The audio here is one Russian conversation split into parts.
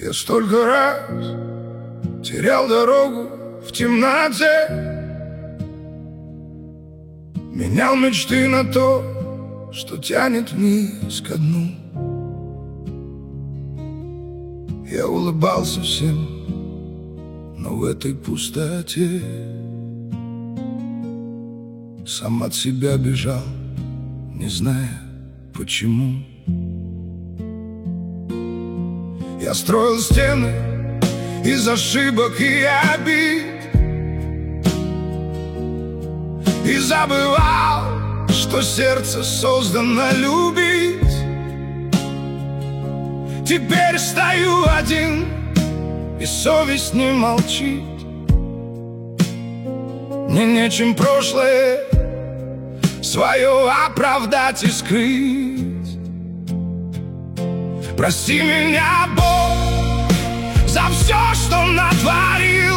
Я столько раз терял дорогу в темноте, менял мечты на то, что тянет вниз ко дну. Я улыбался всем, но в этой пустоте сам от себя бежал, не зная почему. Я строил стены из ошибок и обид, и забывал, что сердце создано любить. Теперь стою один, и совесть не молчит. Мне нечем прошлое свое оправдать и скрыть. Прости меня, Бог, за все, что натворил,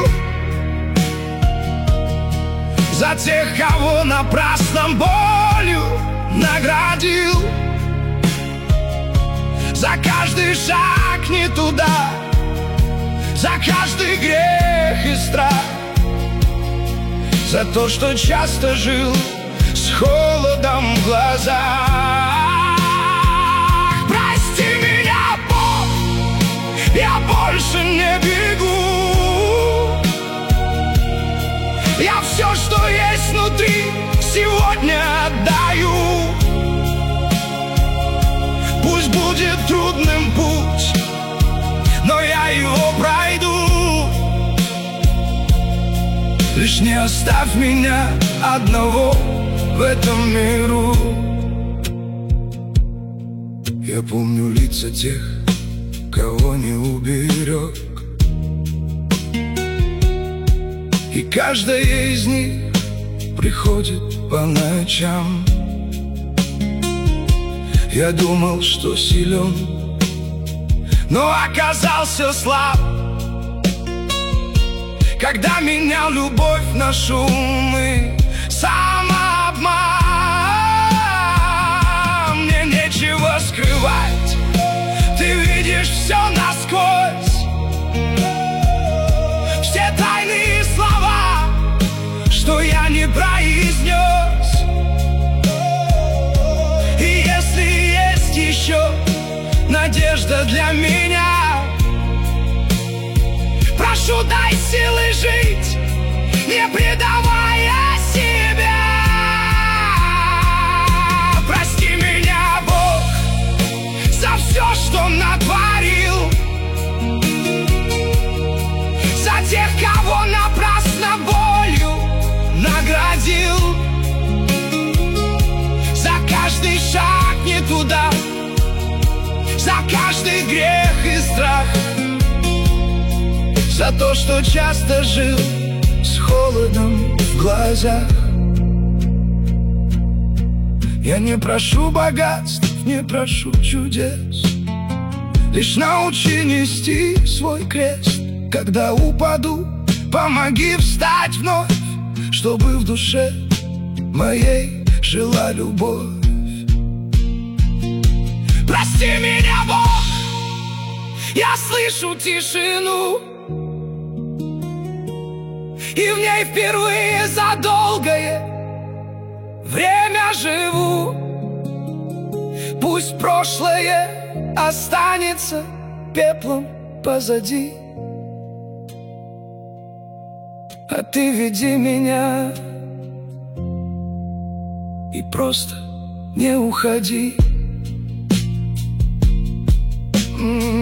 за тех, кого напрасно болью наградил, за каждый шаг не туда, за каждый грех и страх, за то, что часто жил с холодом в глазах. Прости меня, Бог, я больше не бегу. Я все, что есть внутри, сегодня отдаю. Пусть будет трудным путь, но я его пройду. Лишь не оставь меня одного в этом миру. Я помню лица тех, кого не уберег, и каждая из них приходит по ночам. Я думал, что силен, но оказался слаб, когда менял любовь на шум и самообман. Мне нечего скрывать, ты видишь все насквозь, все тайные слова, что я не произнес. И если есть еще надежда для меня, прошу, дай силы жить, не предавая себя. Прости меня, Бог, за все, что натворил, за тех, кого напрасно болью наградил, за каждый шаг не туда, за каждый грех и страх, за то, что часто жил с холодом в глазах. Я не прошу богатств, не прошу чудес, лишь научи нести свой крест. Когда упаду, помоги встать вновь, чтобы в душе моей жила любовь. Прости меня, Бог, я слышу тишину, и в ней впервые за долгое время живу. Пусть прошлое останется пеплом позади, а ты веди меня и просто не уходи.